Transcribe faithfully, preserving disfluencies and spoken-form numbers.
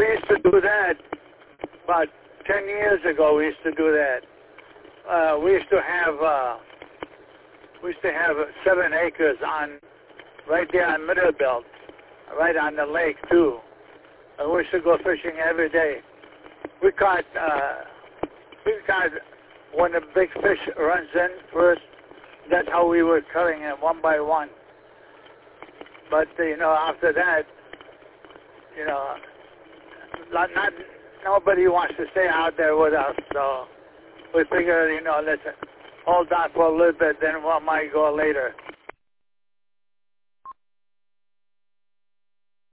we used to do that about ten years ago. We used to do that. Uh, we used to have uh, we used to have seven acres on right there on Middlebelt, right on the lake too. And we used to go fishing every day. We caught uh, we caught when the big fish runs in first. That's how we were killing it one by one. But uh, you know, after that, you know, not, not nobody wants to stay out there with us. So we figured, you know, let's hold on for a little bit, then we might go later.